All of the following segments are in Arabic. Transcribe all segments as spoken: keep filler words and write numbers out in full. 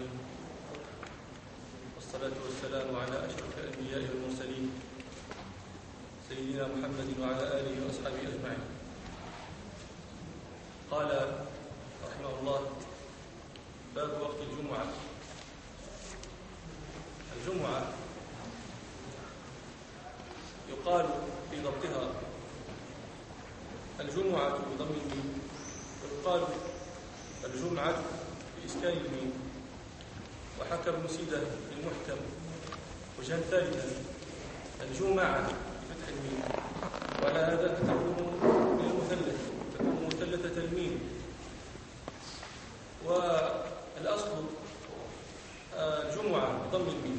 العالمين، والصلاة والسلام على أشرف الأنبياء والمرسلين سيدنا محمد وعلى آله وأصحابه أجمعين. قال رحمه الله: باب وقت الجمعة. الجمعة يقال في ضبطها الجمعة بضم الميم، ويقال الجمعة بإسكان الميم. وحكى ابن سيدة في المحكم وجها ثالثا الجمعة بفتح الميم، وعلى هذا تكون من المثلث، تكون مثلثة الميم. والأصل الجمعة بضم الميم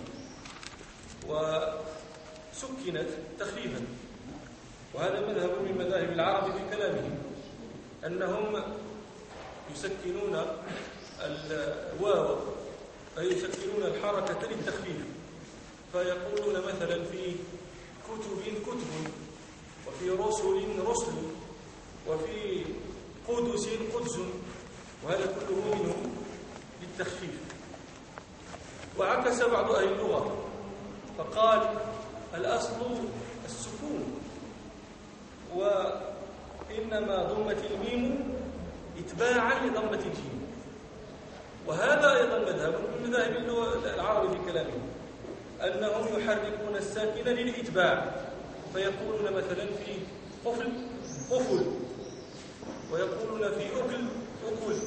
وسكنت تخفيفا، وهذا مذهب من مذاهب العرب في كلامهم، أنهم يسكنون الواو أي يسكنون الحركة للتخفيف، فيقولون مثلا في كتب كتب، وفي رسل رسل، وفي قدس قدس، وهذا كله منه للتخفيف. وعكس بعض أهل اللغة فقال الأصل السكون، وإنما ضمت الميم اتباعا لضمة الجيم. وهذا أيضا مذهب من مذاهب العرب في كلامهم، أنهم يحركون الساكن للإتباع، فيقولون مثلا في قفل قفل، ويقولون في أكل أكل،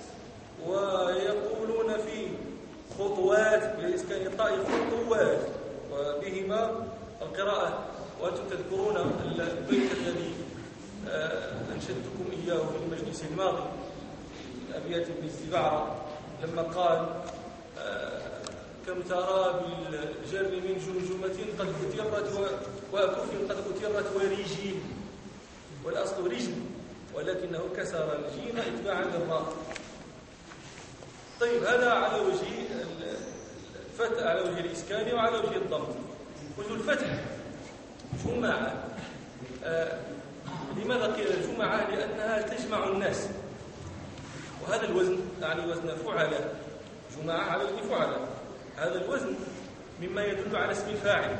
ويقولون في خطوات بإسكان الطاء خطوات، وبهما القراءة. وأنتم تذكرون البيت الذي أنشدتكم إياه في المجلس الماضي، أبيات ابن الزبعرة، لما قال كم ترى بالجر من جمجمة قد كترت وكف قد كترت ورجيم، والأصل رجم ولكنه كسر الجيم إتباعا للراء. طيب، هذا على وجه الفتح، على وجه الإسكان وعلى وجه الضم. قلت الفتح جمعة. آه لماذا قيل الجمعة؟ لأنها تجمع الناس، وهذا الوزن يعني وزن فعلة، جمعة على وزن فعلة، هذا الوزن مما يدل على اسم الفاعل.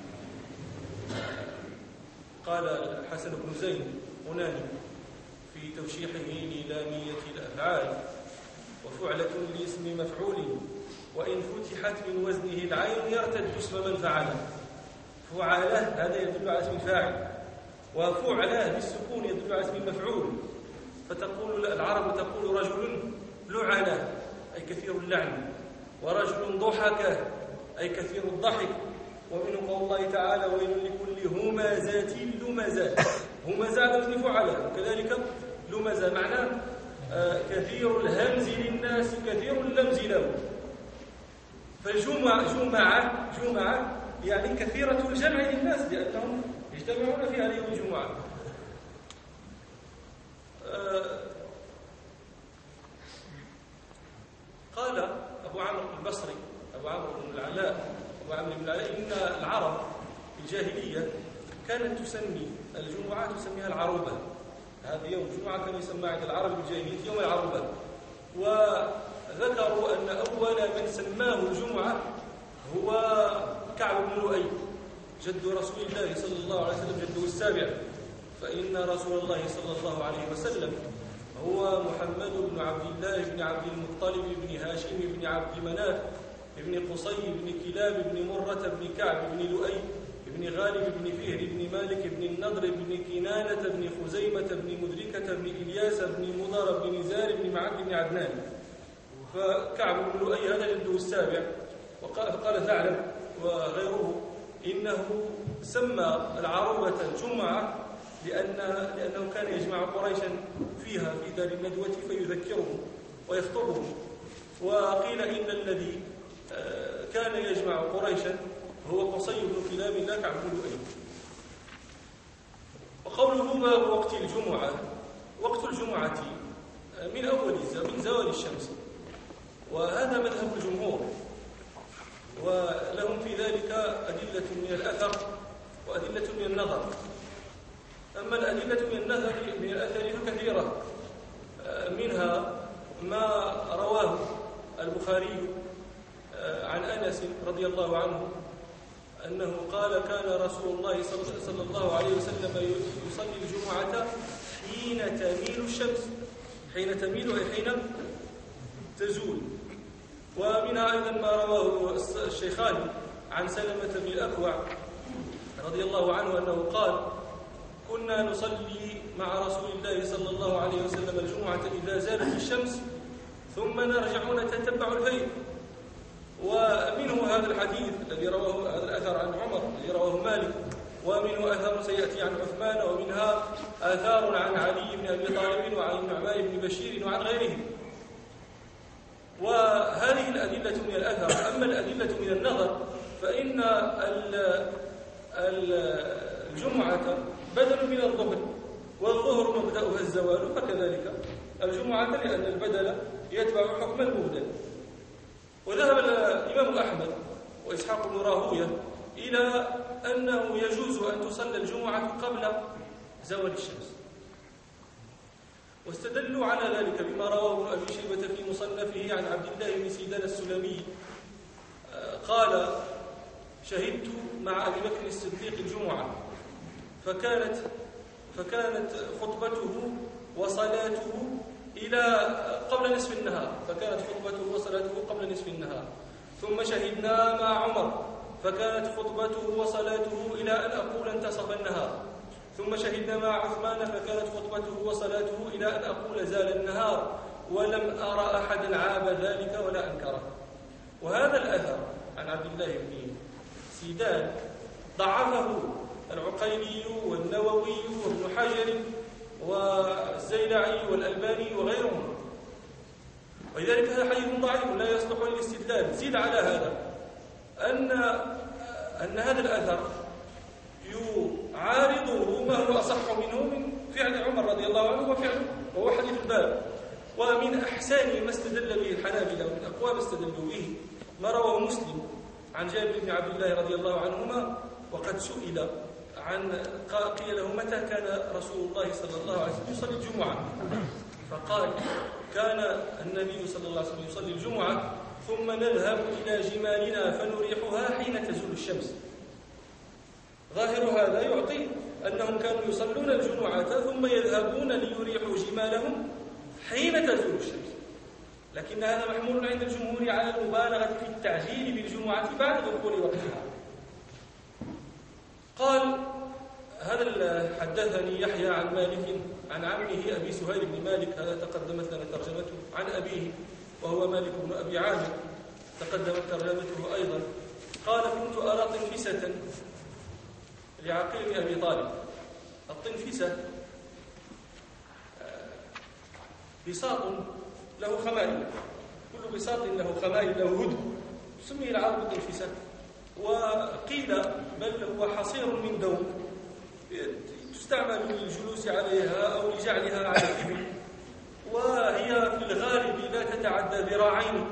قال الحسن بن زين هناني في توشيحه للامية الأفعال: وفعلة لاسم مفعول وإن فتحت من وزنه العين يرتد اسم من فعله. فعله هذا يدل على اسم الفاعل، وفعله بالسكون يدل على اسم المفعول. فتقول العرب تقول رجل لعنة أي كثير اللعن، ورجل ضحك أي كثير الضحك. ومن قول الله تعالى: ويل لكل همزة لمزة. همزة على وزن فعله، وكذلك لمزة معناه آه كثير الهمز للناس كثير اللمز له. فالجمعة جمعة جمعة يعني كثيرة الجمع للناس، لأنهم يجتمعون في هذه الجمعة. آه قال أبو عمرو البصري، أبو عمرو بن العلاء أبو عمرو بن العلاء إن العرب في الجاهلية كانت تسمي الجمعة تسميها العروبة. هذا يوم الجمعة كان يسمى عند العرب الجاهلية يوم العروبة. وذكروا أن أول من سماه الجمعة هو كعب بن لؤي جد رسول الله صلى الله عليه وسلم، جده السابع. فإن رسول الله صلى الله عليه وسلم هو محمد بن عبد الله بن عبد المطلب بن هاشم بن عبد مناف بن قصي بن كلاب بن مرة بن كعب بن لؤي بن غالب بن فهر بن مالك بن النضر بن كنانة بن خزيمة بن مدركة بن إلياس بن مضر بن نزار بن معد بن عدنان. فكعب بن لؤي هذا جده السابع. وقال ثعلب وغيره إنه سمى العروبة جمعة لأن لأنه كان يجمع قريشا فيها في دار الندوة فيذكرهم ويخطبهم. وقيل إن الذي كان يجمع قريشا هو قصي بن كلاب لا كعب بن لؤي. وقوله باب وقت الجمعة، وقت الجمعة من أول من زوال الشمس، وهذا مذهب الجمهور، ولهم في ذلك أدلة من الأثر وأدلة من النظر. أما الأدلة من النظر من الأثر فكثيرة، منها ما رواه البخاري عن أنس رضي الله عنه أنه قال كان رسول الله صلى الله عليه وسلم يصلي الجمعة حين تميل الشمس. حين تميل أي حين تزول. ومنها أيضا ما رواه الشيخان عن سلمة بن الأكوع رضي الله عنه أنه قال كنا نصلي مع رسول الله صلى الله عليه وسلم الجمعة إذا زالت الشمس ثم نرجع نتتبع الفيل. ومنه هذا الحديث الذي رواه هذا الأثر عن عمر الذي رواه مالك، ومنه أثر سيأتي عن عثمان، ومنها آثار عن علي بن أبي طالب وعن النعمان بن بشير وعن غيرهم. وهذه الأدلة من الأثر. أما الأدلة من النظر فإن الجمعة بدل من الظهر، والظهر مبدأها الزوال، فكذلك الجمعة لأن البدل يتبع حكم المبدل. وذهب الإمام أحمد وإسحاق بن راهوية إلى أنه يجوز أن تصلى الجمعة قبل زوال الشمس، واستدلوا على ذلك بما رواه ابن أبي شيبة في مصنفه عن عبد الله بن سيدان السلمي قال شهدت مع أبي بكر الصديق الجمعة فكانت فكانت خطبته وصلاته إلى قبل نصف النهار فكانت خطبته وصلاته قبل نصف النهار. ثم شهدنا مع عمر فكانت خطبته وصلاته إلى أن أقول انتصف النهار. ثم شهدنا مع عثمان فكانت خطبته وصلاته إلى أن أقول زال النهار، ولم أرى أحدا عاب ذلك ولا أنكره. وهذا الأثر عن عبد الله بن سيدان ضعفه العقيلي والنووي وابن حجر والزيلعي والألباني وغيرهم، ولذلك هذا حديث ضعيف لا يصلح للاستدلال. زيد على هذا أن أن هذا الأثر يعارضه ما هو أصح منه من فعل عمر رضي الله عنه وفعله، وهو حديث الباب. ومن أحسن ما استدل به الحنابلة ومن أقوى ما استدلوا به ما رواه مسلم عن جابر بن عبد الله رضي الله عنهما، وقد سئل عن قيل له متى كان رسول الله صلى الله عليه وسلم يصلي الجمعة، فقال كان النبي صلى الله عليه وسلم يصلي الجمعة ثم نذهب إلى جمالنا فنريحها حين تزول الشمس. ظاهر هذا يعطي أنهم كانوا يصلون الجمعة ثم يذهبون ليريحوا جمالهم حين تزول الشمس، لكن هذا محمول عند الجمهور على المبالغة في التعجيل بالجمعة بعد دخول وقتها. قال هذا حدثني يحيى عن مالك عن عمه أبي سهيل بن مالك، هذا تقدمت لنا ترجمته، عن أبيه وهو مالك بن أبي عامر تقدمت ترجمته أيضا. قال كنت أرى طنفسة لعقيل بن أبي طالب. الطنفسة بساط له خمائل، كل بساط له خمائل له هدب، سمي العرب طنفسة. وقيل بل هو حصير من دوم تستعمل للجلوس عليها أو لجعلها على الإبل، وهي في الغالب لا تتعدى ذراعين.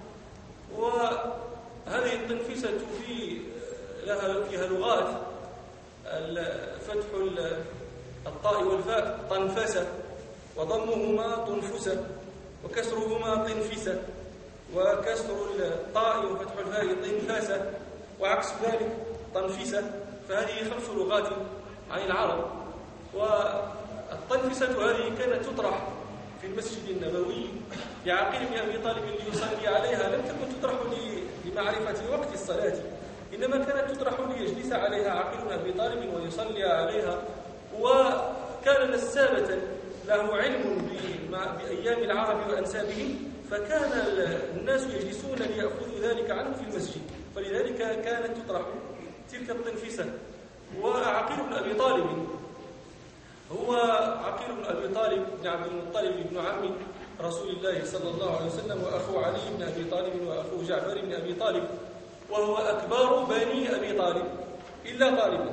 وهذه الطنفسة في لها فيها لغات، فتح الطاء والفاء طنفسة، وضمهما طنفسة، وكسرهما طنفسة، وكسر الطاء وفتح الفاء طنفسة، وعكس ذلك طنفسة. فهذه خمس لغات عن العرب. والطنفسة هذه كانت تطرح في المسجد النبوي لعقيل بن أبي طالب ليصلي عليها، لم تكن تطرح لمعرفة وقت الصلاة، إنما كانت تطرح ليجلس عليها عقيل بن أبي طالب ويصلي عليها. وكان نسابة له علم بأيام العرب وأنسابهم، فكان الناس يجلسون ليأخذوا ذلك عنه في المسجد، فلذلك كانت تطرح تلك الطنفسة. وعقيل بن أبي طالب هو عقيل بن أبي طالب بن عبد المطلب بن عم رسول الله صلى الله عليه وسلم، وأخو علي بن أبي طالب وأخو جعفر بن أبي طالب، وهو أكبر بني أبي طالب إلا طالبا.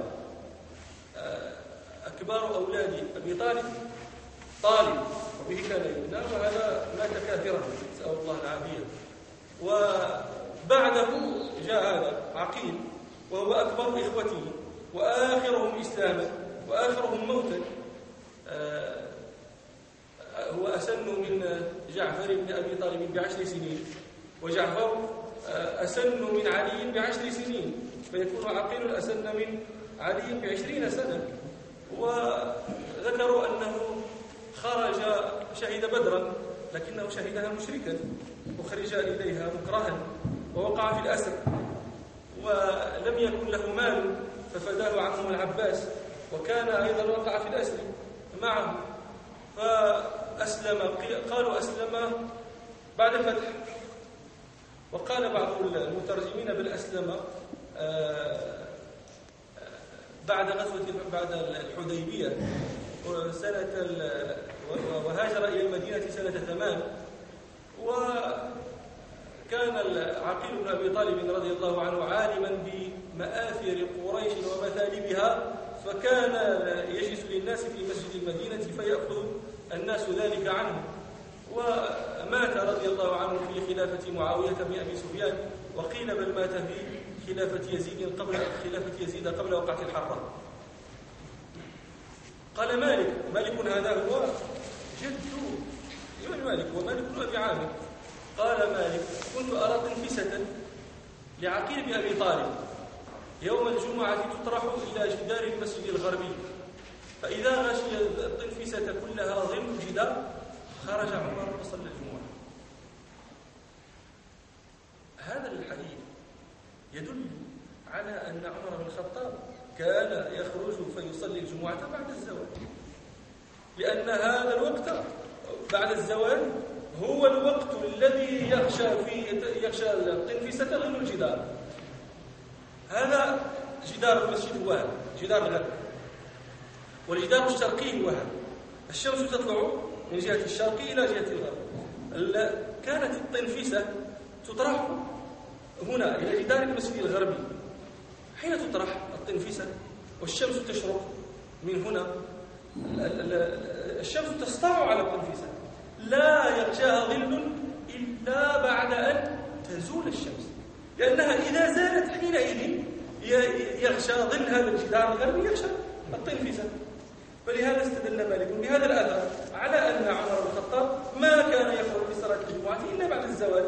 أكبر أولاد أبي طالب طالب، وبه كان يبنى، وهذا مات كافرا نسأل الله العافية. وبعده جاء هذا عقيل وهو أكبر إخوته وآخرهم إسلاما وآخرهم موتا. هو أسن من جعفر بن أبي طالب بعشر سنين، وجعفر أسن من علي بعشر سنين، فيكون عقيل أسن من علي بعشرين سنة. وذكروا أنه خرج شهد بدرا لكنه شهدها مشركا، وخرج إليها مكرها ووقع في الأسر، ولم يكن له مال ففداه عمه العباس، وكان أيضا وقع في الأسر معه، فأسلم. قالوا أسلم بعد الفتح، وقال بعض المترجمين بل أسلم بعد غزوة بعد الحديبية سنة، وهاجر إلى المدينة سنة ثمان. وكان عقيل بن أبي طالب رضي الله عنه عالما بمآثر قريش ومثالبها، فكان يجلس للناس في مسجد المدينة فيأخذ الناس ذلك عنه. ومات رضي الله عنه في خلافة معاوية بن أبي سفيان، وقيل بل مات في خلافة يزيد قبل خلافة يزيد قبل وقعة الحرة. قال مالك، مالك هذا هو جد الإمام مالك ومالك بن أبي عامر. قال مالك كنت أرى تنفسة لعقيل بن أبي طالب يوم الجمعة تطرح إلى جدار المسجد الغربي، فإذا غشي التنفسة كلها ظل الجدار خرج عمر وصلى الجمعة. هذا الحديث يدل على أن عمر بن الخطاب كان يخرج فيصلي الجمعة بعد الزوال، لأن هذا الوقت بعد الزوال هو الوقت الذي يخشى فيه يخشى التنفسة ظل الجدار. هذا جدار المسجد هو هذا جدار الغرب، والجدار الشرقي هو هذا. الشمس تطلع من جهة الشرق إلى جهة الغرب. كانت التنفسة تطرح هنا إلى جدار المسجد الغربي. حين تطرح التنفسة والشمس تشرق من هنا، الشمس تسطع على التنفسة، لا يغشاها ظل إلا بعد أن تزول الشمس، لأنها إذا زالت حينئذ يغشى ظل هذا الجدار الغربي يغشى التنفسة. فلهذا استدل مالك بهذا الأثر على أن عمر بن الخطاب ما كان يخرج لصلاة الجمعة إلا بعد الزوال.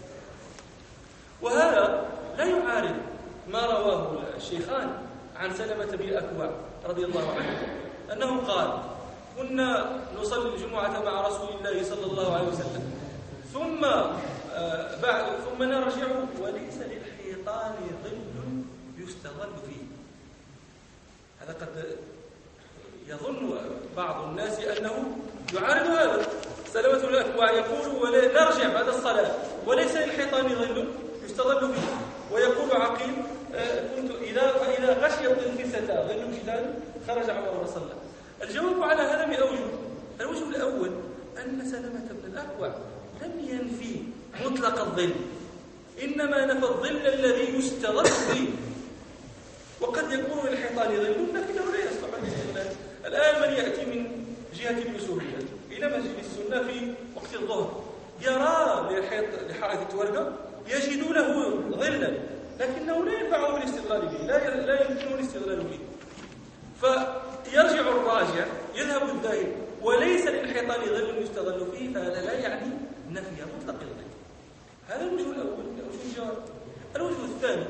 وهذا لا يعارض ما رواه الشيخان عن سلمة بن الأكوع رضي الله عنه أنه قال كنا نصلي الجمعة مع رسول الله صلى الله عليه وسلم ثم آه بعد ثم نرجع وليس للحيطان ظل يستظل فيه. هذا قد يظن بعض الناس أنه يعارض هذا. سلمة بن الأكوع يقول نرجع بعد الصلاة وليس للحيطان ظل يستظل فيه، ويقول عقيل آه كنت إذا فإذا غشيت التنفسة ظل الجدار خرج عمر وصلى. الجواب على هذا بأوجه. الوجه الأول أن سلمة بن الأكوع لم ينفي مطلق الظل، إنما نفى الظل الذي يستظل فيه. وقد يكون للحيطان ظل لكنه لا يصلح للاستظلال. الآن من يأتي من جهة الوسوبية إلى مسجد السنة في وقت الظهر يرى لحائط ورقة يجد له ظلا لكنه لا ينفعه الاستظلال به، لا لا يمكنه الاستظلال به، فيرجع الراجع يذهب الذاهب وليس للحيطان ظل يستظل فيه، فهذا لا يعني نفي مطلق الظل. هذا الوجه الأول، وجه الجواب. الوجه الثاني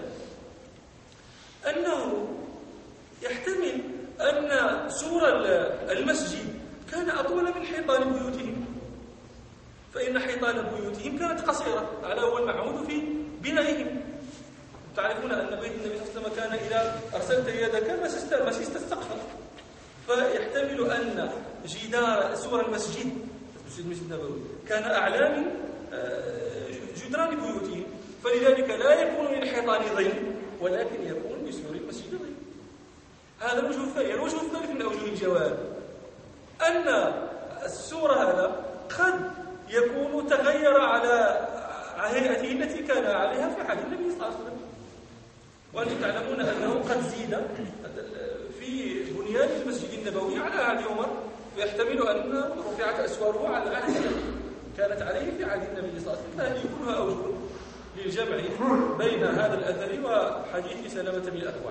أنه يحتمل أن سور المسجد كان أطول من حيطان بيوتهم، فإن حيطان بيوتهم كانت قصيرة على هو المعهود في بنائهم. تعرفون أن بيت النبي صلى الله عليه وسلم كان إذا أرسلت يدك مسست السقف، فيحتمل أن جدار سور المسجد المسجد النبوي كان أعلى من جدران بيوتهم، فلذلك لا يكون للحيطان ظل ولكن يكون بسور المسجد ظل. هذا الوجه الثاني. الوجه الثالث من أوجه الجواب أن السور هذا قد يكون تغير على هيئته التي كان عليها في عهد النبي صلى الله عليه وسلم، وأنتم تعلمون أنه قد زيد في بنيان المسجد النبوي على عهد عمر، فيحتمل أن رفعت أسواره على العهد الذي كانت عليه في عهد النبي صلى الله عليه وسلم. فهذه كلها أوجه للجمع بين هذا الأثر وحديث سلمة بن الأكوع.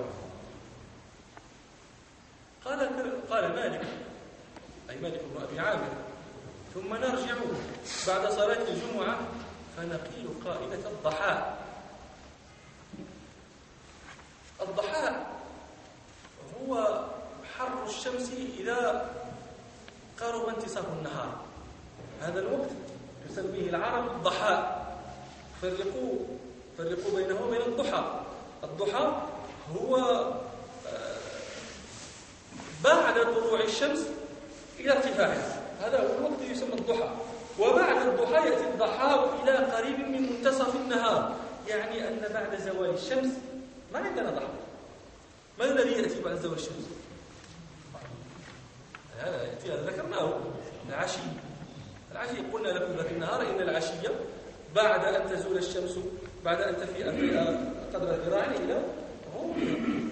قال قال مالك أي مالك بن أبي عامر ثم نرجع بعد صلاة الجمعة فنقيل قائلة الضحاء. الضحاء هو حر الشمس إذا قرب انتصاف النهار، هذا الوقت يسميه العرب الضحاء. فرقوا فرقوا بينه وبين الضحى. الضحى هو بعد طلوع الشمس إلى ارتفاعها، هذا هو الوقت يسمى الضحى. وبعد الضحى يأتي الضحاء إلى قريب من منتصف النهار، يعني أن بعد زوال الشمس ما عندنا ضحى. ما الذي يأتي بعد زوال الشمس؟ هذا يأتي، هذا ذكرناه، العشي. العشي قلنا لكم ذاك النهار إن العشية بعد أن تزول الشمس، بعد أن تفيء قدر ذراع إلى غروبها.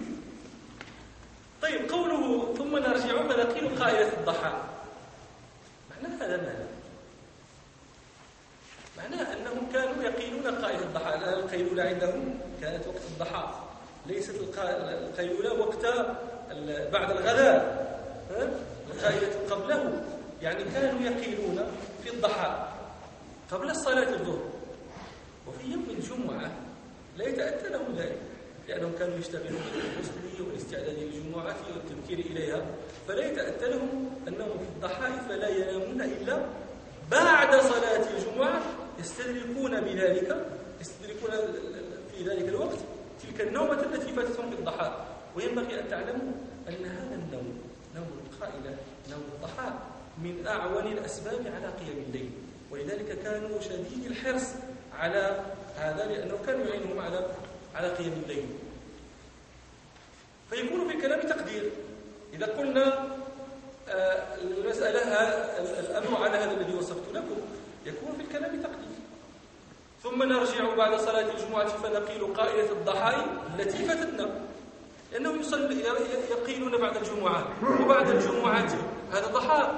طيب، قوله ثم نرجع فنقيل قائلة الضحى، معنى هذا ماذا؟ معناه أنهم كانوا يقيلون قائلة الضحى. الآن القيلولة عندهم كانت وقت الضحى، ليست القيلولة وقت بعد الغداء، القائلة قبله. يعني كانوا يقيلون في الضحى قبل الصلاة الظهر. وفي يوم الجمعة لا يتأتى لهم ذلك، لأنهم كانوا يشتغلون بالغسل والاستعداد للجمعة والتبكير إليها، فلا يتأتى لهم أنهم في الضحى فلا ينامون إلا بعد صلاة الجمعة، يستدركون بذلك يستدركون في ذلك الوقت تلك النومة التي فاتتهم في الضحى. وينبغي أن تعلموا أن هذا النوم، نوم القائلة، نوم الضحى، من أعون الأسباب على قيام الليل، ولذلك كانوا شديد الحرص على هذا، لأنه كانوا يعينهم على على قيام الليل. فيكون في الكلام تقدير. إذا قلنا آه المسألة الأمر على هذا الذي وصفت لكم، يكون في الكلام تقدير. ثم نرجع بعد صلاة الجمعة فنقيل قائلة الضحى التي فاتتنا، لأنهم يقيلون بعد الجمعة وبعد الجمعة هذا ضحى.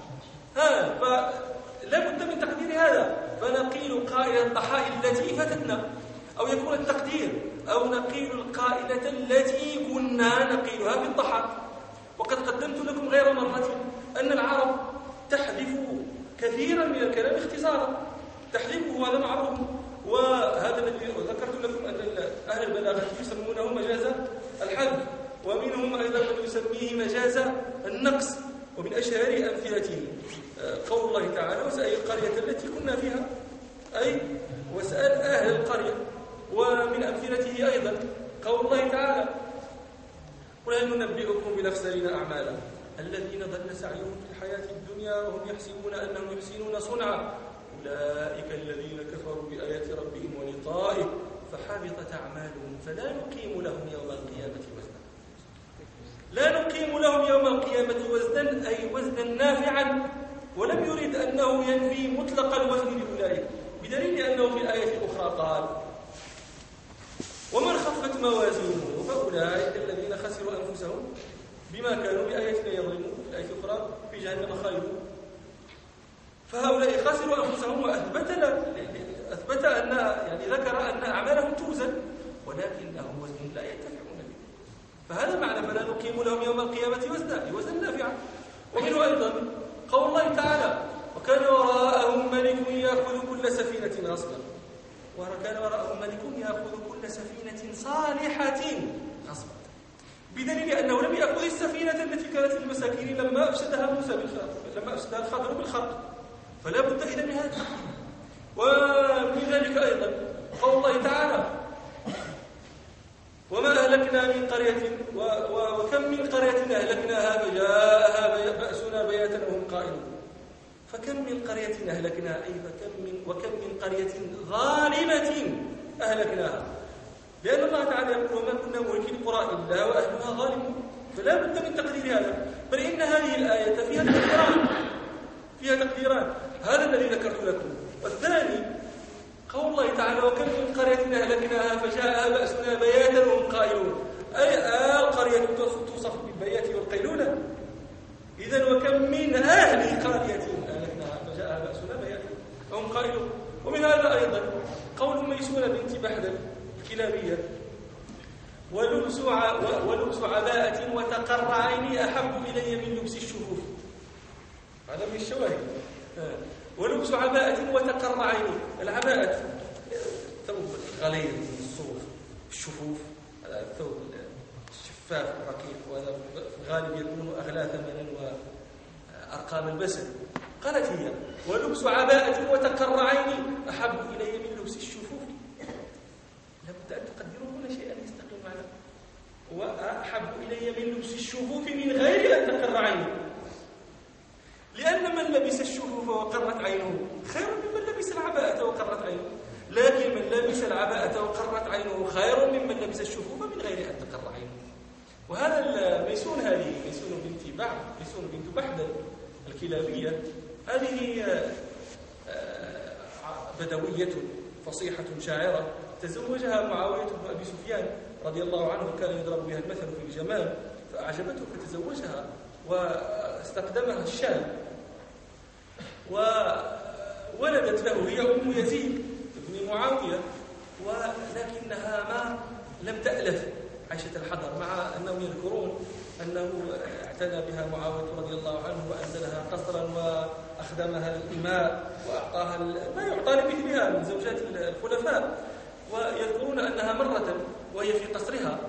ها فلا بد من تقدير هذا، فنقيل قائلة الضحى التي فاتتنا، أو يكون التقدير أو نقيل القائلة التي كنا نقيلها بالضحى. وقد قدمت لكم غير مرة أن العرب تحذف كثيرا من الكلام اختصارا، تحذفه، هذا معروف. وهذا الذي ذكرت لكم أن أهل البلاغة يسمونه مجاز الحذف، ومنهم أيضا من يسميه مجاز النقص. ومن أشهر أمثلته قول الله تعالى: واسأل القرية التي كنا فيها، أي واسأل أهل القرية. ومن أمثلته أيضا قول الله تعالى: قل هل ننبئكم بالأخسرين أعمالا الذين ضل سعيهم في الحياة الدنيا وهم يحسبون أنهم يحسنون صنعا أولئك الذين كفروا بآيات ربهم ولقائه فحبطت أعمالهم فلا نقيم لهم يوم القيامة وزنا. لا نقيم لهم يوم القيامة وزنا، أي وزنا نافعا، ولم يرد أنه ينفي مطلق الوزن لأولئك، بدليل أنه في الآية الأخرى قال: ومن خفت موازينه فأولئك الذين خسروا أنفسهم بما كانوا بآياتنا يظلمون. في الآية الأخرى: في جهنم خالدون. فهؤلاء خسروا أنفسهم، وأثبت أثبت أن يعني ذكر أن أعمالهم توزن، ولكنهم وزن لا ينتفعون به. فهذا معنى فلا نقيم لهم يوم القيامة وزنا، وزن نافعا. ومنه أيضا قول الله تعالى: وكان وراءهم ملك يأخذ كل سفينة غصبا. وكان وراءهم ملك يأخذ كل سفينة صالحة غصبا، بدليل أنه لم يأخذ السفينة التي كانت للمساكين لما أفسدها موسى بالخرق، لما أفسدها الخضر بالخرق، فلا بد إذا من هذا. ومن ذلك أيضا قول الله تعالى: وما أهلكنا من قرية و... و... وكم من قرية أهلكناها فجاءها بأسنا بياتا وهم قائلون. فكم من قرية أهلكناها، أي فكم من وكم من قرية ظالمة أهلكناها، لأن الله تعالى يقول: وما كنا مهلكي القرى إلا وأهلها ظالمون. فلا بد من تقدير هذا، بل إن هذه الآية فيها تقديران فيها تقديران هذا الذي ذكرت لكم. والثاني قول الله تعالى: وكم من قرية أهلكناها فجاءها بأسنا بياتا وهم قائلون، أي القرية توصف بالبيات والقيلولة. إذن وكم من أهل قرية أهلكناها فجاءها بأسنا بياتا وهم قائلون. ومن هذا أيضا قول ميسونة بنت بحدل الكلابية: ولبس ولبس عباءة وتقر عيني أحب إلي من لبس الشفوف. هذا من الشواهد. ولبس عباءة وتقر عيني. العباءة ثوب غليظ من الصوف، الشفوف، هذا الثوب الشفاف الرقيق، وهذا في الغالب يكون أغلى ثمنا وأرقام البسل. قالت هي: ولبس عباءة وتقر عيني أحب إلي من لبس الشفوف. لابد أن تقدروا هنا شيئا يستقيم معنا. وأحب إلي من لبس الشفوف من غير أن تقر عيني، لأن من لبس الشفوف وقرت عينه خير ممن لبس العباءة وقرت عينه، لكن من لبس العباءة وقرت عينه خير ممن لبس الشفوف من غير أن تقر عينه. وهذا ميسون، هذه ميسون بنت بعد ميسون بنت بحدل الكلابية، هذه بدوية فصيحة شاعرة تزوجها معاوية بن أبي سفيان رضي الله عنه، كان يضرب بها المثل في الجمال، فأعجبته فتزوجها واستقدمها الشام، وولدت له هي أم يزيد بن معاوية، ولكنها ما لم تألف عيشة الحضر، مع أنهم يذكرون أنه اعتنى بها معاوية رضي الله عنه وأنزلها قصرا وأخدمها الإماء وأعطاها ما يعطى لمثلها من زوجات الخلفاء. ويذكرون أنها مرة وهي في قصرها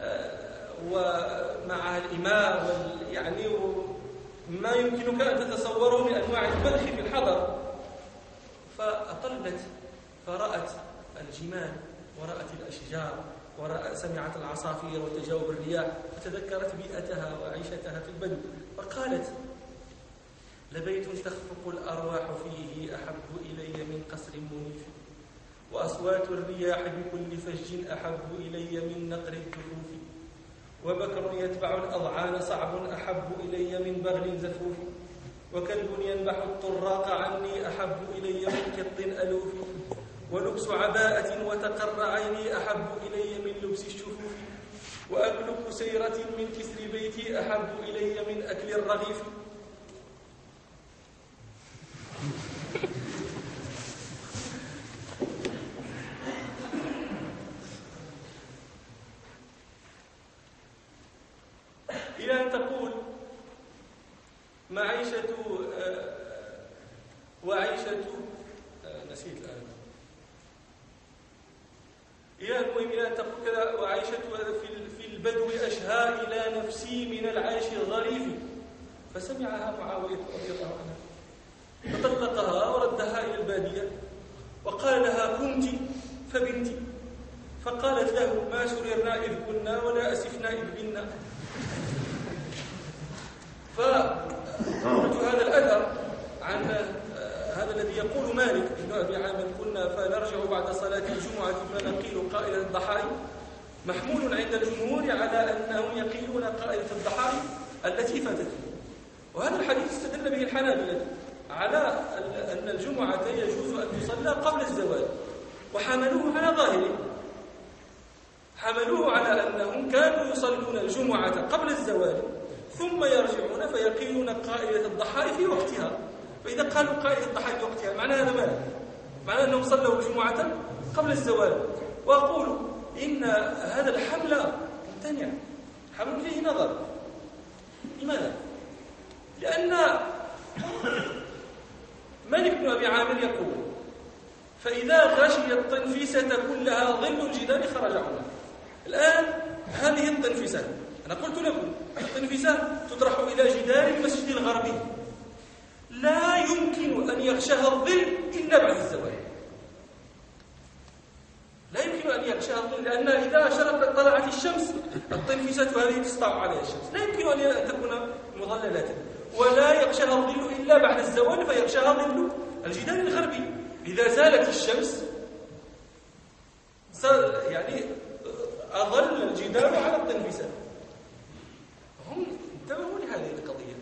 ومعها الإماء يعني ما يمكنك أن تتصوره من أنواع المدح في الحضر، فأطلت فرأت الجمال ورأت الأشجار وسمعت العصافير وتجاوب الرياح، فتذكرت بيئتها وعيشتها في البدو، فقالت: لبيت تخفق الأرواح فيه أحب إلي من قصر منيف، وأصوات الرياح بكل فج أحب إلي من نقر الدفوف، وبكر يتبع الأضعان صعب أحب إلي من بغل زفوف، وكلب ينبح الطراق عني أحب إلي من قط ألوف، ولبس عباءة وتقر عيني أحب إلي من لبس الشفوف، وأكل كسيرة من كسر بيتي أحب إلي من أكل الرغيف. إلى أن تقول: معيشة وعيشة نسيت الآن إلى المهم إلى أن تقول كذا: وعيشة في البدو أشهى إلى نفسي من العيش الظريف. فسمعها معاوية رضي الله عنها فطلقها وردها إلى البادية، وقال لها: كنت فبنتي. فقالت له: ما سررنا إذ كنا ولا أسفنا إذ بنا. فقلت هذا الأثر عن هذا الذي يقول مالك بن أبي عامر: كنا فنرجع بعد صلاة الجمعة فنقيل قائلة الضحايا، محمول عند الجمهور على أنهم يقيلون قائلة الضحايا التي فاتتهم. وهذا الحديث استدل به الحنابلة على أن الجمعة يجوز أن تصلى قبل الزوال، وحملوه على ظاهره، حملوه على أنهم كانوا يصلون الجمعة قبل الزوال ثم يرجعون فيقيلون قائلة الضحايا في وقتها. فإذا قالوا قائلة الضحايا في وقتها معنى هذا ماذا؟ معنى أنهم صلوا الجمعة قبل الزوال. وأقول إن هذا الحمل ممتنع، حمل فيه نظر. لماذا؟ لأن مالك بن أبي عامر يقول: فإذا غشي التنفيسة كلها ظل الجدار خرج عنها. الآن هذه التنفيسة، أنا قلت لكم التنفيسة تطرح إلى جدار المسجد الغربي، لا يمكن أن يغشاها الظل إلا بعد الزوال. لا يمكن أن يغشاها الظل، لأن إذا شرقت طلعت الشمس التنفيسة هذه تسطع عليها الشمس، لا يمكن أن تكون مظللات، ولا يغشاها الظل إلا بعد الزوال، فيغشاها ظل الجدار الغربي. إذا زالت الشمس يعني أظل الجدار على التنفيسة. هم انتبهوا لهذه القضية.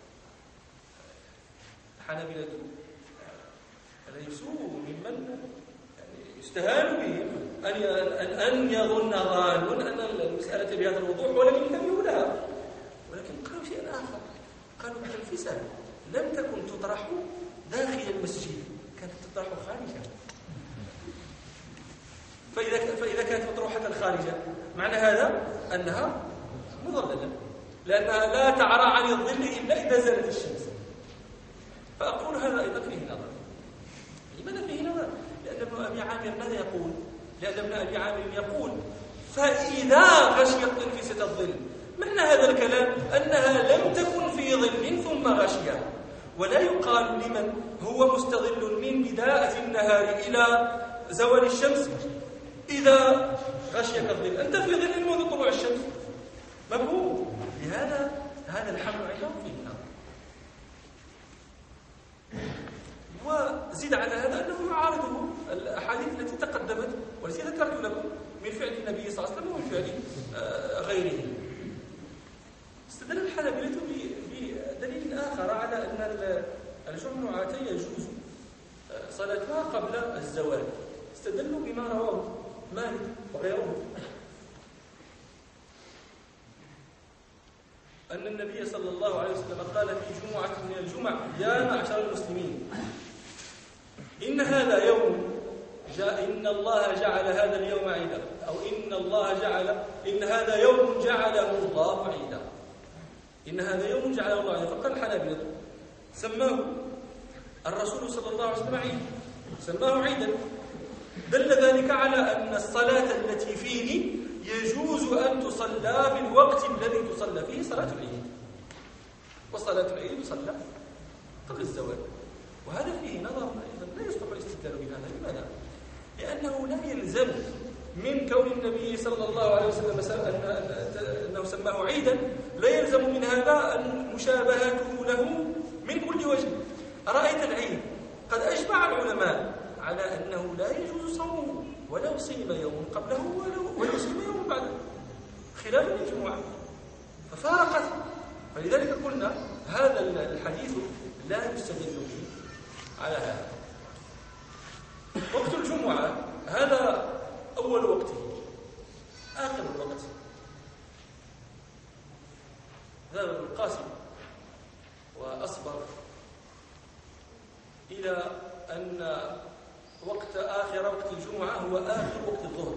الحنابلة ليسوا ممن يعني يستهان بهم أن أن يظن ظان أن المسألة بهذا الوضوح ولم ينتبهوا لها، ولكن قالوا شيئا آخر. قالوا التنفيسة لم تكن تطرح داخل المسجد، كانت تطرح خارجه. فإذا فإذا كانت مطروحة خارجة معنى هذا أنها مظللة، لأنها لا تعرى عن الظل إلا إذا زالت الشمس. فأقول هذا أيضا فيه نظر. لأن ابن أبي عامر ماذا يقول؟ لأن ابن أبي عامر يقول فإذا غشيت تنفسة الظل. معنى هذا الكلام أنها لم تكن في ظل ثم غشيها، ولا يقال لمن هو مستظل من بداية النهار إلى زوال الشمس إذا غشيك الظل أنت في ظل منذ طلوع الشمس. مفهوم؟ لهذا هذا الحمل عندهم فيه النار. وزيد على هذا أنه يعارضه الأحاديث التي تقدمت والتي ذكرت لكم من فعل النبي صلى الله عليه وسلم ومن فعل غيره. استدل الحنابلة بدليل آخر على أن الجمعة يجوز صلاتها قبل الزوال. استدلوا بما رواه مالك وغيره أن النبي صلى الله عليه وسلم قال في جمعة من الجمع: يا معشر المسلمين، إن هذا يوم جاء إن الله جعل هذا اليوم عيدا، أو إن الله جعل إن هذا يوم جعله الله عيدا. إن هذا يوم جعله الله عيدا. فقال الحنابلة سماه الرسول صلى الله عليه وسلم عيدا، سماه عيدا. دل ذلك على أن الصلاة التي فيه يجوز أن تصلى في الوقت الذي تصلى فيه صلاة العيد، وصلاة العيد تصلى قبل الزوال. وهذا فيه نظر أيضا لا يصلح الاستدلال بهذا. لماذا؟ لأنه لا يلزم من كون النبي صلى الله عليه وسلم أنه سماه عيدا، لا يلزم من هذا أن مشابهته له من كل وجه. أرأيت العيد قد أجمع العلماء على أنه لا يجوز صومه ولو صيم يوم قبله ولو, ولو صيم يوم بعده، خلافا للجمعة ففارقت. فلذلك قلنا هذا الحديث لا يستدل به على هذا. وقت الجمعة هذا أول وقته، آخر الوقت. ذهب ابن القاسم وأصبر إلى أن وقت آخر وقت الجمعة هو آخر وقت الظهر،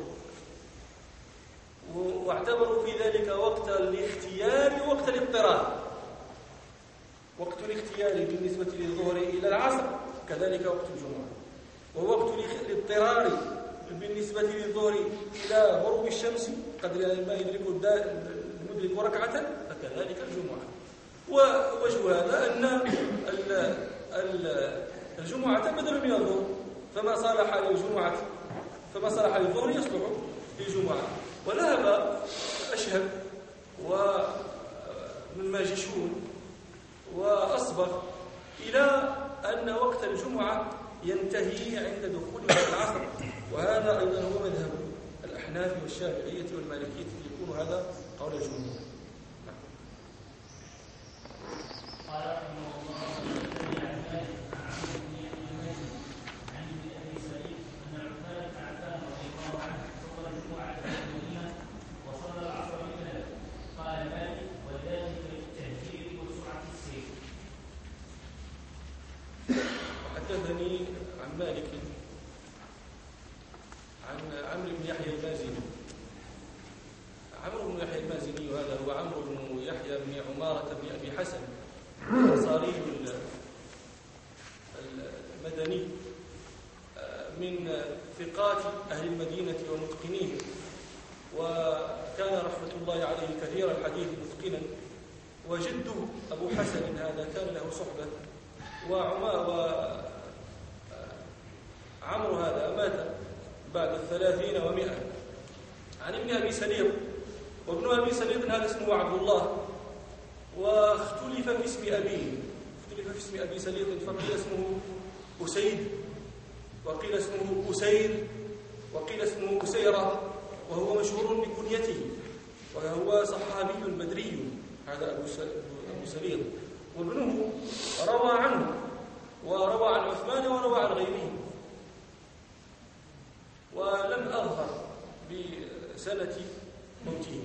واعتبروا في ذلك وقت الاختيار ووقت الاضطرار. وقت الاختيار بالنسبة للظهر إلى العصر كذلك وقت الجمعة، ووقت الاضطرار بالنسبة للظهر إلى غروب الشمس قدر ما يدرك المدرك ركعة فكذلك الجمعة. ووجه هذا أن الجمعة بدل من الظهر، فما صالح للجمعة فما صالح للظهر يصلح للجمعة. وذهب أشهب ومن ماجشون وأصبغ إلى أن وقت الجمعة ينتهي عند دخول العصر، وهذا أيضا هو مذهب الأحناف والشافعية والمالكية، يكون هذا قول الجمهور. قال رحمه الله حدثني عن مالك عن عمرو بن يحيى المازني. عمرو بن يحيى المازني وهذا هو عمرو بن يحيى بن عمارة بن أبي حسن الأنصاري المدني من ثقات أهل المدينة ومتقنين، وكان رحمة الله عليه كثير الحديث متقنا. وجده أبو حسن هذا كان له صحبة، وعمرو هذا مات بعد الثلاثين ومئة عن ابن أبي سليط. وابن أبي سليط هذا اسمه عبد الله، واختلف في اسم أبيه، اختلف في اسم أبي سليط، فقيل اسمه أسيد، وقيل اسمه أسير، وقيل اسمه أسيرة، وهو مشهور بكنيته، وهو صحابي بدري هذا أبو سليط. وابنه روى عنه، وروى عن عثمان وروى عن غيره، ولم أظهر بسنة موته.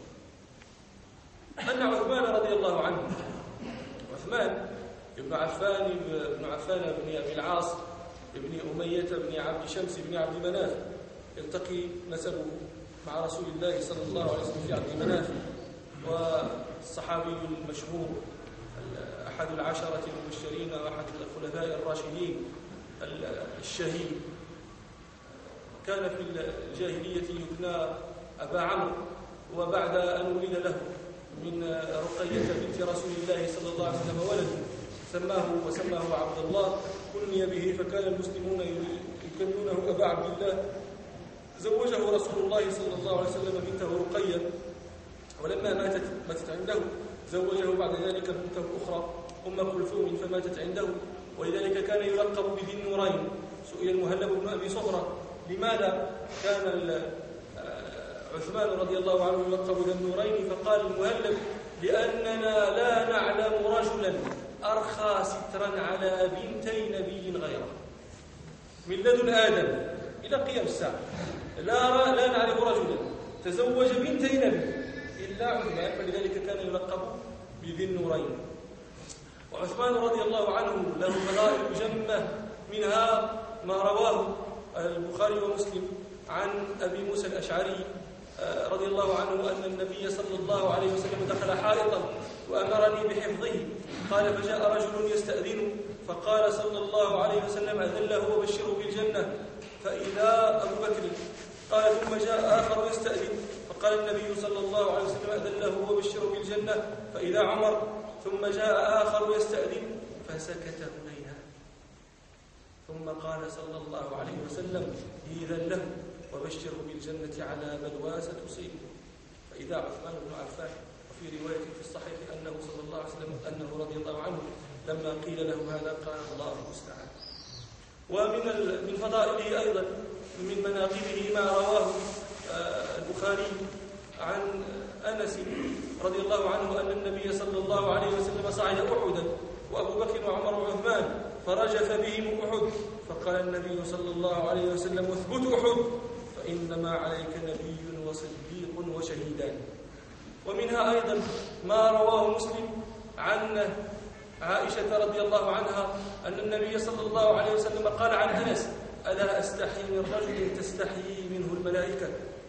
أن عثمان رضي الله عنه، عثمان ابن عفان ابن عفان بن أبي العاص ابن أمية بن عبد شمس بن عبد مناف، يلتقي نسبه مع رسول الله صلى الله عليه وسلم في عبد مناف، والصحابي المشهور أحد العشرة المبشرين وأحد الخلفاء الراشدين الشهيد كان في الجاهلية يكنى أبا عمرو، وبعد أن ولد له من رقية بنت رسول الله صلى الله عليه وسلم ولد سماه وسماه عبد الله كني به، فكان المسلمون يكنونه أبا عبد الله. زوجه رسول الله صلى الله عليه وسلم بنته رقية، ولما ماتت ماتت عنده زوجه بعد ذلك بنته أخرى أم كلثوم فماتت عنده، ولذلك كان يلقب بذي النورين. سئل المهلب بن أبي صخرة لماذا كان عثمان رضي الله عنه يلقب ذا النورين، فقال المهلب لأننا لا نعلم رجلا أرخى سترا على بنتي نبي غيره من لدن آدم إلى قيام الساعة. لا, لا نعرف رجلا تزوج بنتي نبي إلا عثمان، فلذلك كان يلقب بذي النورين. وعثمان رضي الله عنه له فضائل جمة، منها ما رواه البخاري ومسلم عن أبي موسى الأشعري رضي الله عنه أن النبي صلى الله عليه وسلم دخل حائطا وأمرني بحفظه، قال فجاء رجل يستأذن فقال صلى الله عليه وسلم أذن له وبشره بالجنة، فإذا أبو بكر، قال ثم جاء آخر يستأذن فقال النبي صلى الله عليه وسلم أذن له وبشره بالجنة، فإذا عمر، ثم جاء آخر يستأذن فسكت هنيها، ثم قال صلى الله عليه وسلم إذن له وبشره بالجنة على بلوى ستصيبه، فإذا عثمان بن عفان. وفي رواية في الصحيح أنه صلى الله عليه وسلم أنه رضي الله عنه لما قيل له هذا قال الله المستعان. ومن من فضائله أيضا من مناقبه ما رواه البخاري عن أنس رضي الله عنه أن النبي صلى الله عليه وسلم صعد أحدا وأبو بكر وعمر وعثمان فرجف بهم أحد، فقال النبي صلى الله عليه وسلم اثبت أحد فإنما عليك نبي وصديق وشهيدان. ومنها أيضا ما رواه مسلم عن عائشة رضي الله عنها أن النبي صلى الله عليه وسلم قال عن أنس ألا أستحي من رجل تستحيي منه الملائكة،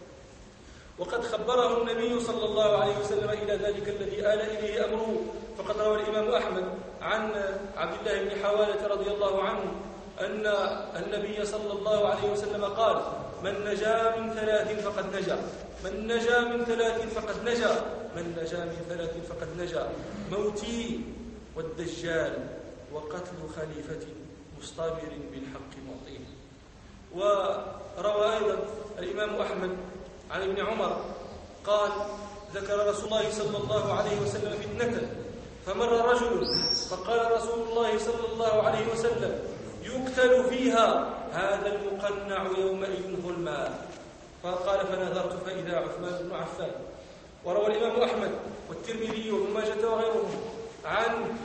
وقد خبره النبي صلى الله عليه وسلم إلى ذلك الذي آل إليه أمره. فقد روى الإمام أحمد عن عبد الله بن حوالة رضي الله عنه أن النبي صلى الله عليه وسلم قال من نجا من ثلاث فقد نجا، من نجا من ثلاث فقد نجا، من نجا من ثلاث فقد نجا، موتي والدجال وقتل خليفة مصطبر بالحق معطيه. وروى أيضا الإمام أحمد عن ابن عمر قال ذكر رسول الله صلى الله عليه وسلم فتنة فمر رجل فقال رسول الله صلى الله عليه وسلم يقتل فيها هذا المقنع يومئذ ظلما، فقال فنظرت فإذا عثمان بن عفان. وروى الإمام أحمد والترمذي وابن ماجه وغيرهم عن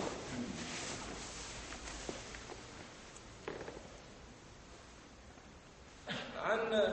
عن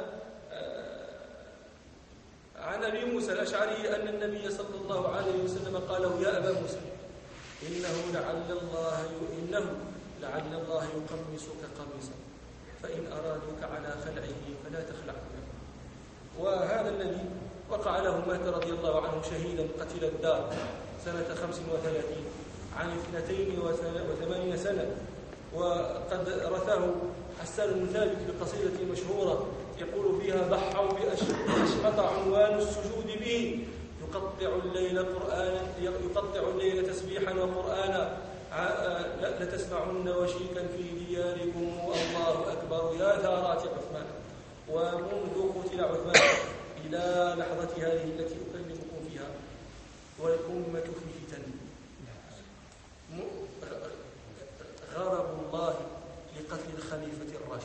عن أبي موسى الأشعري أن النبي صلى الله عليه وسلم قال يا أبا موسى إنه لعل الله إنه لعل الله يقمصك قميصا فإن أرادوك على خلعه فلا تخلعه. وهذا الذي وقع له مات رضي الله عنه شهيدا قتل الدار سنة خمس وثلاثين عن اثنتين وثمانين سنة. وقد رثاه حسان بن ثابت بقصيدة مشهورة يقول فيها ضحوا بأشمط عنوان السجود به يقطع الليل قرآنا يقطع الليل تسبيحا وقرآنا لتسمعن وشيكا في دياركم الله أكبر يا ثارات عثمان. ومنذ قتل عثمان إلى لحظة هذه التي أكلمكم فيها والأمة في فتن غضب الله لقتل الخليفة الراشد.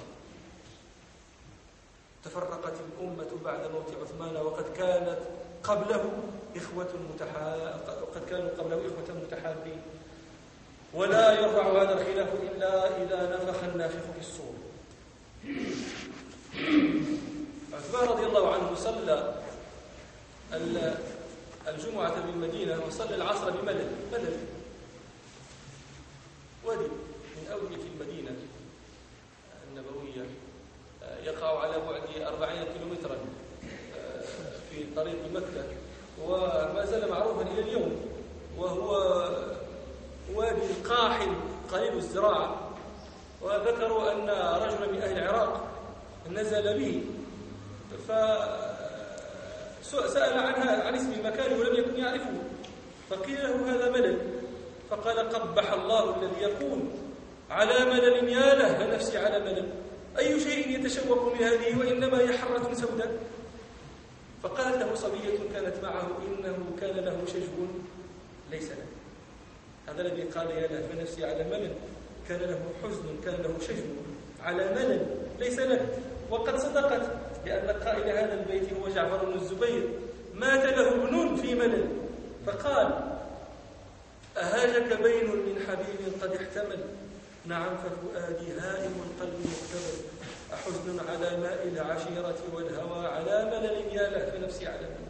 تفرقت الأمة بعد موت عثمان وقد كانت قبله إخوة متحا... وقد كانوا قبله إخوة متحابين، ولا يرفع هذا الخلاف إلا إذا نفخ النافخ في الصور. عثمان رضي الله عنه صلى الجمعة بالمدينة وصلى العصر بملل ملل وادي من أودية المدينة النبوية يقع على بعد أربعين كيلومترا في طريق مكة، وما زال معروفا إلى اليوم، وهو وادي قاحل قليل الزراعة. وذكروا أن رجلا من أهل العراق نزل به، فسأل عنها عن اسم المكان ولم يكن يعرفه، فقيل له هذا ملل، فقال قبح الله الذي يقول على ملل يا له نفسي على ملل، أي شيء يتشوق من هذه وإنما هي حرة سوداء. فقالت له صبية كانت معه إنه كان له شجو ليس له. هذا الذي قال يا له فنفسي على ملل كان له حزن، كان له شجو على ملل ليس له. وقد صدقت، لأن قائل هذا البيت هو جعفر بن الزبير، مات له ابن في ملل، فقال أهاجك بين من حبيب قد احتمل، نعم ففؤادي هائم القلب مقتبل، أحزن على ماء العشيرة والهوى على ملل يا له فنفسي على ملل.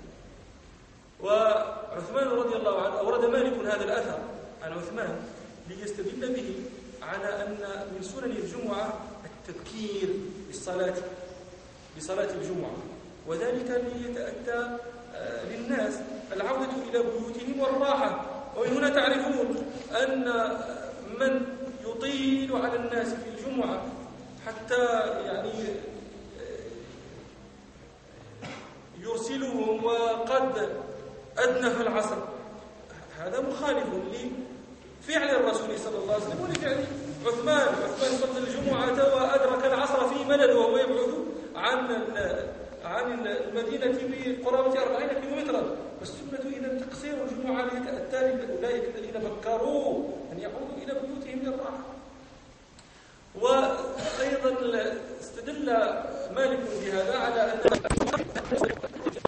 وعثمان رضي الله عنه أورد مالك هذا الأثر عن عثمان ليستدل به على أن من سنن الجمعة التبكير للصلاة لصلاة الجمعة، وذلك ليتأتى للناس العودة إلى بيوتهم والراحة. ومن هنا تعرفون أن من يطيل على الناس في الجمعة حتى يعني يرسلهم وقد أدنف العصر، هذا مخالف لفعل الرسول صلى الله عليه وسلم ولفعل عثمان. عثمان صلى الجمعة وأدرك العصر في ملل وهو يبعد عن عن المدينة بقرابة أربعين كيلومترا. والسنة إذا تقصير الجمعة ليتأتى لأولئك الذين فكروا أن يعودوا إلى بيوتهم للراحة. وأيضا استدل مالك بهذا على أن